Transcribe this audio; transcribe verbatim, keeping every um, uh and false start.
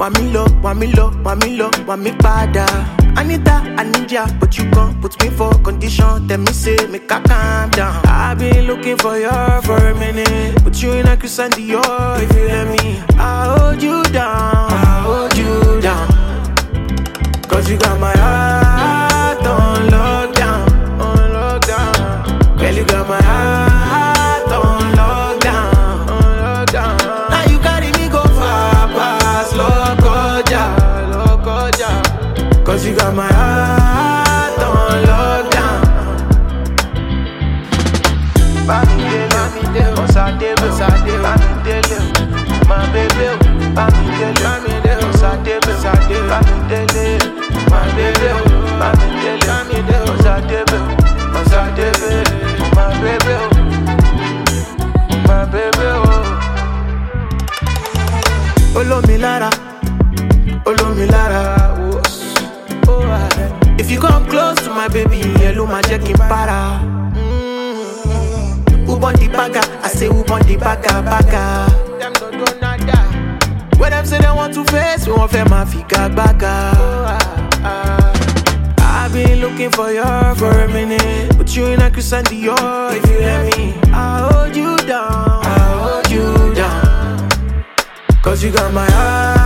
want me low, want me low, want me low, want me bada. I need that, I need ya, but you can't put me for condition. Tell me say, make I calm down. I've been looking for you for a minute, but you in a Christian Dior. If you let me, I'll hold you down, I'll hold you down. Cause you got my heart on lockdown, on lockdown. Girl, you got my heart on lockdown, on lockdown. Now you carry me go far past Lokoja, Lokoja. Cause you got my heart on lockdown. Bamidele, Bamidele, Osadebe, Osadebe, Bamidele, my baby, Bamidele, Bamidele, Osadebe, Osadebe, Bamidele, my baby, Bamidele, Bamidele, Osadebe, Osadebe, my baby, my baby, oh. Olomilara, Olomilara, oh. Oh, if you come close to my baby, hello, my checking para. Who want the bagger? I say who want the bagger, bagger. Them don't do nada. When them say they want to face, we want fair my figure bagger. I've been looking for you for a minute, but you in a Christian Dior. If you let me, I'll hold you down, I'll hold you down. Cause you got my heart